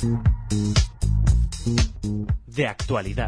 De actualidad.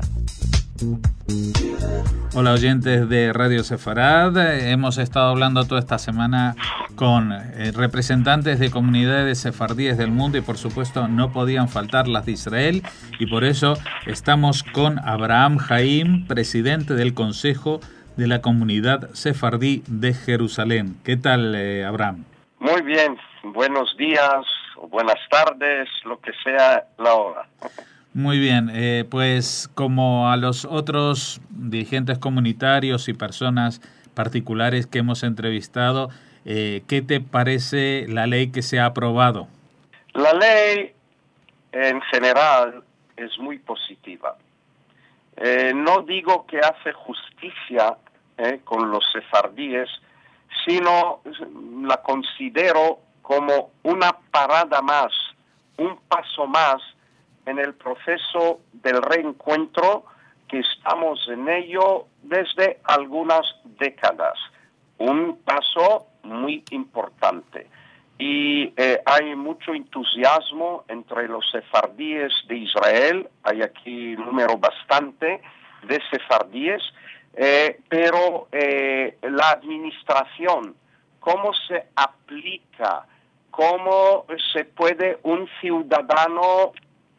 Hola oyentes de Radio Sefarad, hemos estado hablando toda esta semana con representantes de comunidades sefardíes del mundo y por supuesto no podían faltar las de Israel y por eso estamos con Abraham Haim, presidente del Consejo de la Comunidad Sefardí de Jerusalén. ¿Qué tal, Abraham? Muy bien, buenos días o buenas tardes, lo que sea la hora. Muy bien, pues como a los otros dirigentes comunitarios y personas particulares que hemos entrevistado, ¿qué te parece la ley que se ha aprobado? La ley en general es muy positiva. No digo que hace justicia con los sefardíes, sino la considero como una parada más, un paso más en el proceso del reencuentro que estamos en ello desde algunas décadas. Un paso muy importante. Y hay mucho entusiasmo entre los sefardíes de Israel, hay aquí un número bastante de sefardíes, pero la administración, cómo se aplica, cómo se puede un ciudadano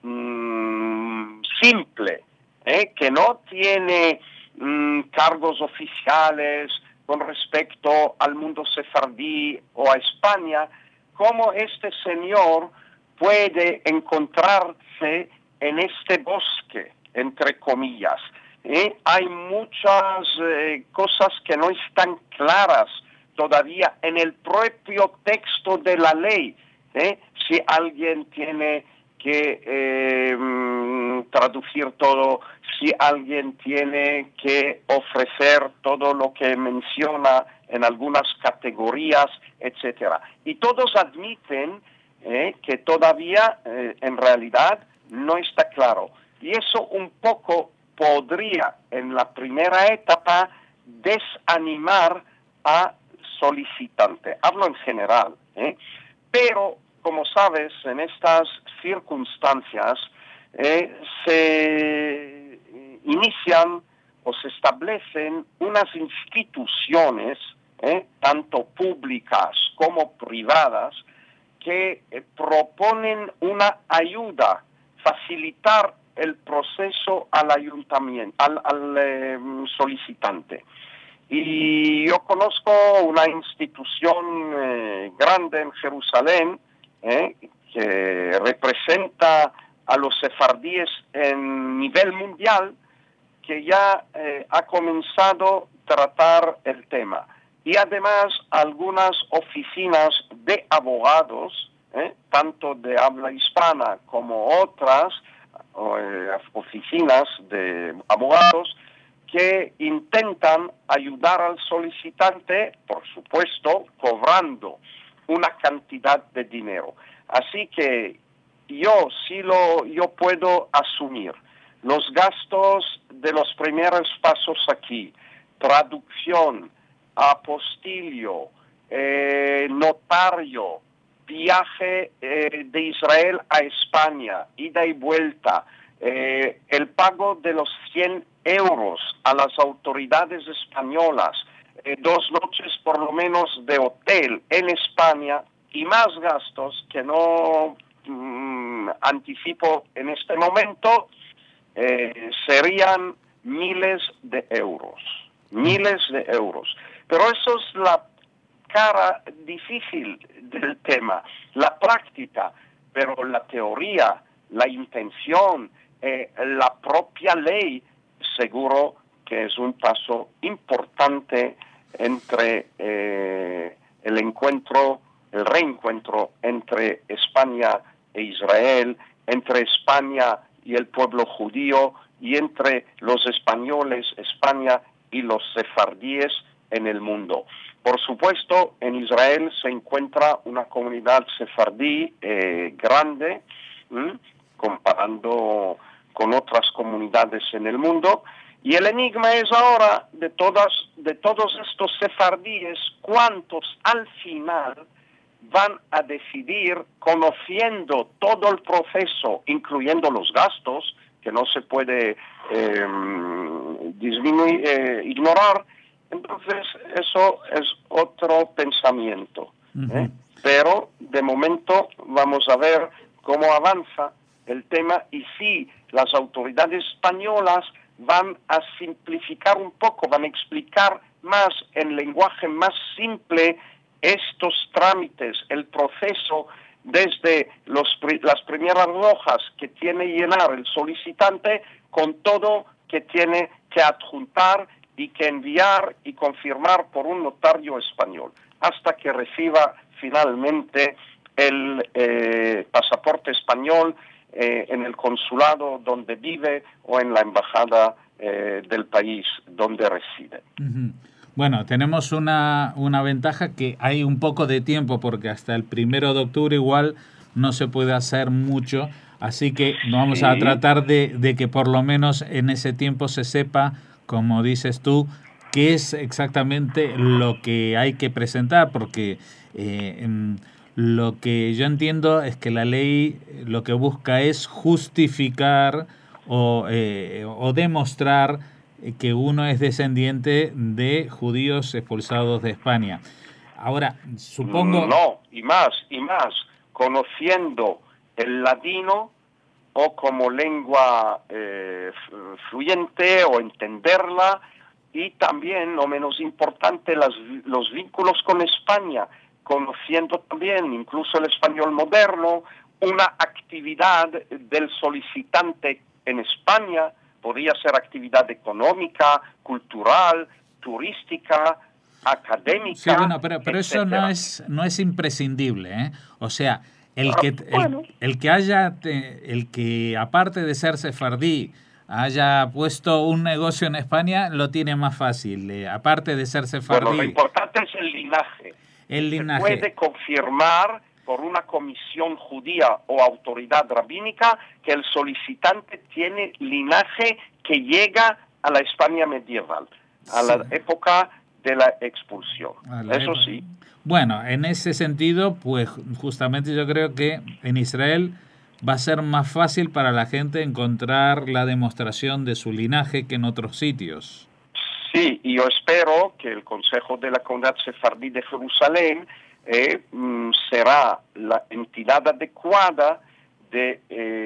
simple, que no tiene cargos oficiales con respecto al mundo sefardí o a España, cómo este señor puede encontrarse en este bosque, entre comillas. Hay muchas cosas que no están claras todavía en el propio texto de la ley. Si alguien tiene que traducir todo, si alguien tiene que ofrecer todo lo que menciona en algunas categorías, etcétera. Y todos admiten que todavía en realidad no está claro. Y eso un poco podría en la primera etapa desanimar a solicitante. Hablo en general, pero como sabes, en estas circunstancias se inician o se establecen unas instituciones, tanto públicas como privadas, que proponen una ayuda, facilitar el proceso al ayuntamiento, al solicitante. Y yo conozco una institución grande en Jerusalén, que representa a los sefardíes en nivel mundial, que ya ha comenzado a tratar el tema. Y además algunas oficinas de abogados, tanto de habla hispana como otras oficinas de abogados, que intentan ayudar al solicitante, por supuesto, cobrando una cantidad de dinero. Así que yo puedo asumir los gastos de los primeros pasos aquí, traducción, apostilio, notario, viaje de Israel a España, ida y vuelta, el pago de los 100 euros a las autoridades españolas, 2 noches por lo menos de hotel en España y más gastos que no anticipo en este momento, serían miles de euros. Pero eso es la cara difícil del tema, la práctica, pero la teoría, la intención, la propia ley, seguro que es un paso importante entre el reencuentro entre España e Israel, entre España y el pueblo judío y entre los españoles, España y los sefardíes en el mundo. Por supuesto, en Israel se encuentra una comunidad sefardí grande, comparando con otras comunidades en el mundo, y el enigma es ahora de todos estos sefardíes, cuántos al final van a decidir conociendo todo el proceso, incluyendo los gastos, que no se puede ignorar. Entonces, eso es otro pensamiento. Pero, de momento, vamos a ver cómo avanza el tema y si las autoridades españolas van a simplificar un poco, van a explicar más en lenguaje más simple estos trámites, el proceso desde las primeras hojas que tiene que llenar el solicitante con todo que tiene que adjuntar y que enviar y confirmar por un notario español, hasta que reciba finalmente el pasaporte español en el consulado donde vive o en la embajada del país donde reside. Bueno, tenemos una ventaja que hay un poco de tiempo porque hasta el 1 de octubre igual no se puede hacer mucho, así que vamos a tratar de que por lo menos en ese tiempo se sepa, como dices tú, qué es exactamente lo que hay que presentar, porque lo que yo entiendo es que la ley lo que busca es justificar o demostrar que uno es descendiente de judíos expulsados de España. Ahora, supongo... No, y más, conociendo el ladino o como lengua fluyente o entenderla, y también, no menos importante, los vínculos con España, conociendo también incluso el español moderno, una actividad del solicitante en España, podría ser actividad económica, cultural, turística, académica. Sí, bueno, pero eso no es imprescindible, ¿eh? O sea, el que aparte de ser sefardí haya puesto un negocio en España lo tiene más fácil, aparte de ser sefardí. Bueno, lo importante es el linaje. Se puede confirmar por una comisión judía o autoridad rabínica que el solicitante tiene linaje que llega a la España medieval, a la época de la expulsión. Eso sí. Bueno, en ese sentido, pues justamente yo creo que en Israel va a ser más fácil para la gente encontrar la demostración de su linaje que en otros sitios. Sí, y yo espero que el Consejo de la Comunidad Sefardí de Jerusalén será la entidad adecuada de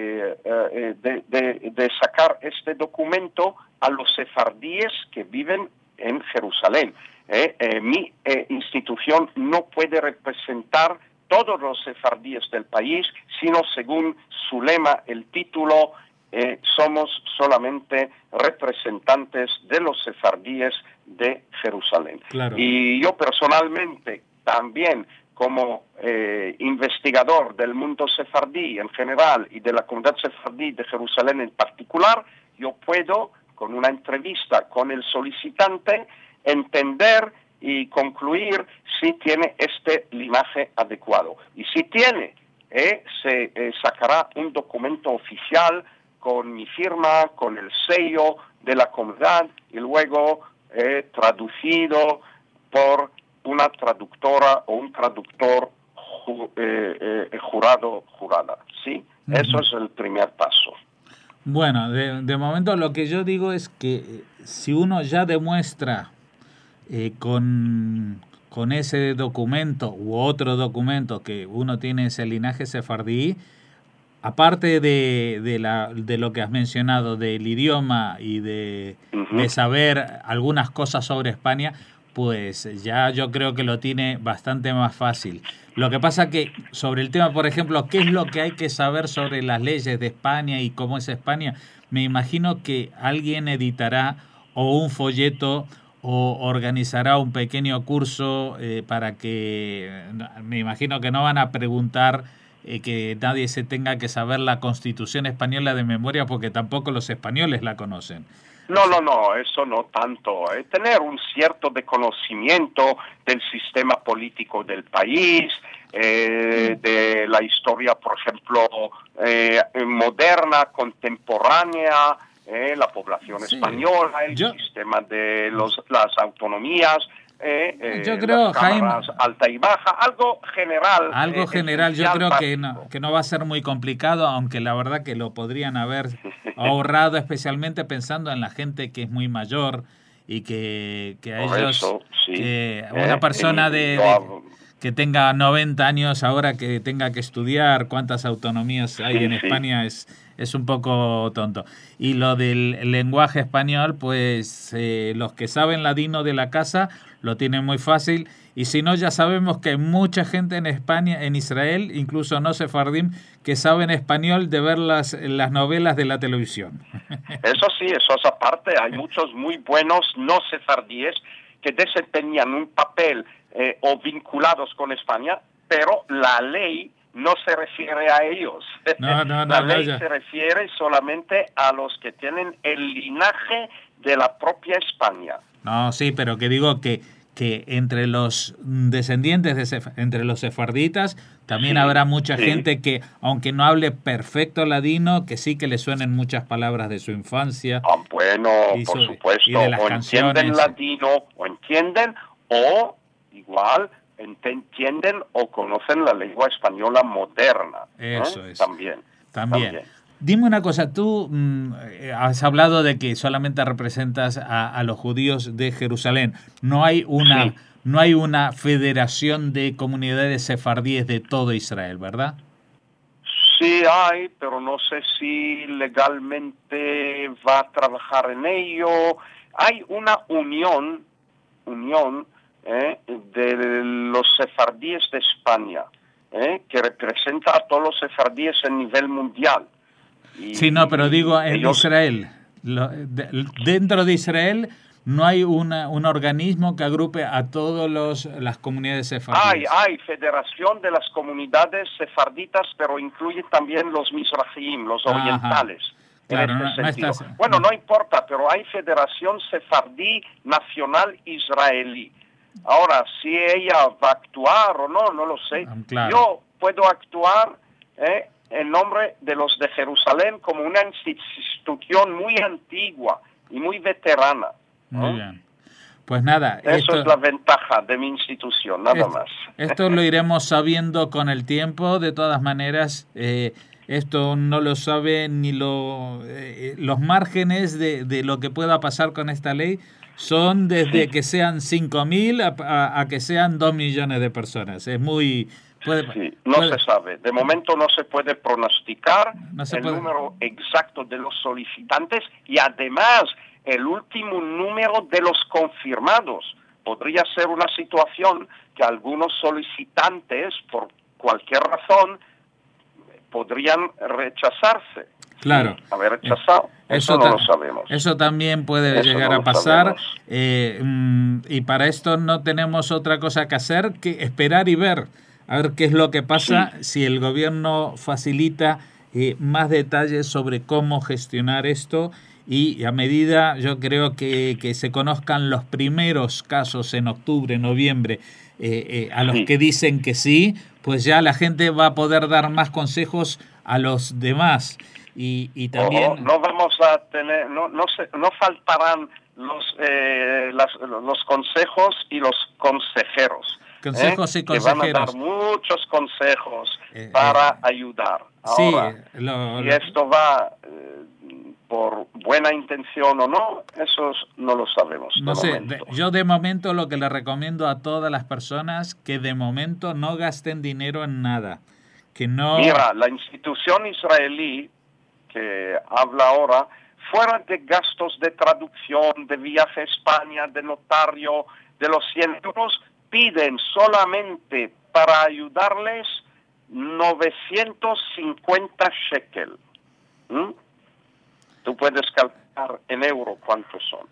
sacar este documento a los sefardíes que viven en Jerusalén. Mi institución no puede representar todos los sefardíes del país, sino según su lema, el título, somos solamente representantes de los sefardíes de Jerusalén. Claro. Y yo personalmente también, como investigador del mundo sefardí en general y de la comunidad sefardí de Jerusalén en particular, yo puedo, con una entrevista con el solicitante, entender y concluir si tiene este linaje adecuado. Y si tiene, se sacará un documento oficial con mi firma, con el sello de la comunidad y luego traducido por una traductora o un traductor jurada, ¿sí? Eso es el primer paso. Bueno, de momento lo que yo digo es que si uno ya demuestra con ese documento u otro documento que uno tiene ese linaje sefardí, aparte de lo que has mencionado, del idioma y de saber algunas cosas sobre España, pues ya yo creo que lo tiene bastante más fácil. Lo que pasa que sobre el tema, por ejemplo, ¿qué es lo que hay que saber sobre las leyes de España y cómo es España? Me imagino que alguien editará o un folleto o organizará un pequeño curso para que, me imagino que no van a preguntar que nadie se tenga que saber la Constitución española de memoria porque tampoco los españoles la conocen. No, eso no tanto. Tener un cierto conocimiento del sistema político del país, de la historia, por ejemplo, moderna, contemporánea, la población española, el sistema de las autonomías, Yo creo, las cámaras Jaime, alta y baja, algo general. algo general, yo creo básico. que no va a ser muy complicado, aunque la verdad que lo podrían haber ahorrado, especialmente pensando en la gente que es muy mayor y que a Por ellos, eso, sí. que una persona que tenga 90 años ahora que tenga que estudiar cuántas autonomías hay en España es un poco tonto. Y lo del lenguaje español, pues los que saben ladino de la casa lo tienen muy fácil, y si no, ya sabemos que hay mucha gente en España, en Israel, incluso no sefardim, que saben español de ver las novelas de la televisión. Eso sí, eso es aparte. Hay muchos muy buenos no sefardíes que desempeñan un papel o vinculados con España, pero la ley no se refiere a ellos. La ley se refiere solamente a los que tienen el linaje de la propia España. No, sí, pero que digo que entre los descendientes entre los sefarditas también habrá mucha gente que, aunque no hable perfecto ladino, que sí que le suenen muchas palabras de su infancia. Bueno, por supuesto, y de las o canciones. Entienden ladino, o entienden, o igual entienden o conocen la lengua española moderna. Eso es. También. Dime una cosa, tú has hablado de que solamente representas a los judíos de Jerusalén. No hay una federación de comunidades sefardíes de todo Israel, ¿verdad? Sí hay, pero no sé si legalmente va a trabajar en ello. Hay una unión de los sefardíes de España, que representa a todos los sefardíes a nivel mundial. Sí, no, pero digo en Israel. Dentro de Israel no hay un organismo que agrupe a todas las comunidades sefardíes. Hay Federación de las Comunidades Sefarditas, pero incluye también los Mizrahim, los orientales. Claro, Bueno, no importa, pero hay Federación Sefardí Nacional Israelí. Ahora, si ella va a actuar o no, no lo sé. Claro. Yo puedo actuar en nombre de los de Jerusalén como una institución muy antigua y muy veterana. Muy bien. Pues nada. Eso es la ventaja de mi institución, nada más. Esto lo iremos sabiendo con el tiempo. De todas maneras, esto no lo sabe ni los márgenes de lo que pueda pasar con esta ley. Son desde que sean 5.000 a que sean 2 millones de personas. Es muy... se sabe. De momento no se puede pronosticar número exacto de los solicitantes y además el último número de los confirmados. Podría ser una situación que algunos solicitantes, por cualquier razón, podrían rechazarse. Claro. Haber rechazado. Eso no lo sabemos. Eso también puede llegar a pasar. Y para esto no tenemos otra cosa que hacer que esperar y ver. A ver qué es lo que pasa si el gobierno facilita más detalles sobre cómo gestionar esto, y a medida, yo creo que se conozcan los primeros casos en octubre, noviembre, a los que dicen que sí, pues ya la gente va a poder dar más consejos a los demás. Y también... No vamos a tener, no faltarán los consejos y los consejeros. Consejos y consejeros. Que van a dar muchos consejos para ayudar. Ahora, si esto va por buena intención o no, eso no lo sabemos. No sé, yo de momento lo que le recomiendo a todas las personas, que de momento no gasten dinero en nada. Que no... Mira, la institución israelí que habla ahora, fuera de gastos de traducción, de viaje a España, de notario, de los 100 euros, piden solamente para ayudarles 950 shekel. Tú puedes calcular en euro cuántos son.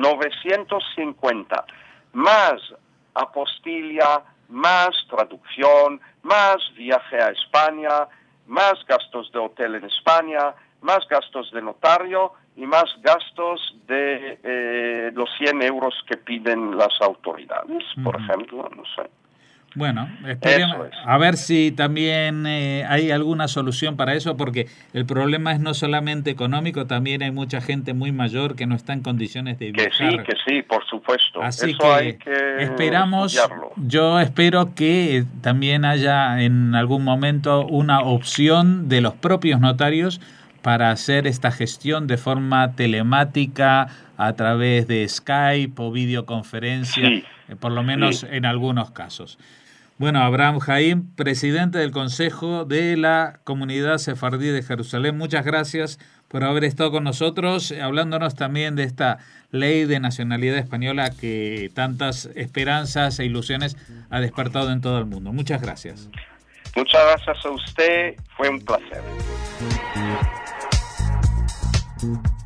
950. Más apostilla, más traducción, más viaje a España, más gastos de hotel en España, más gastos de notario y más gastos de los 100 euros que piden las autoridades, por ejemplo, no sé. Bueno, esperemos, a ver si también hay alguna solución para eso, porque el problema es no solamente económico, también hay mucha gente muy mayor que no está en condiciones de viajar. Que sí, por supuesto. Así eso hay que esperamos, estudiarlo. yo espero que también haya en algún momento una opción de los propios notarios para hacer esta gestión de forma telemática a través de Skype o videoconferencia, Sí, por lo menos en algunos casos. Bueno, Abraham Haim, presidente del Consejo de la Comunidad Sefardí de Jerusalén, muchas gracias por haber estado con nosotros, hablándonos también de esta ley de nacionalidad española que tantas esperanzas e ilusiones ha despertado en todo el mundo. Muchas gracias. Muchas gracias a usted, fue un placer.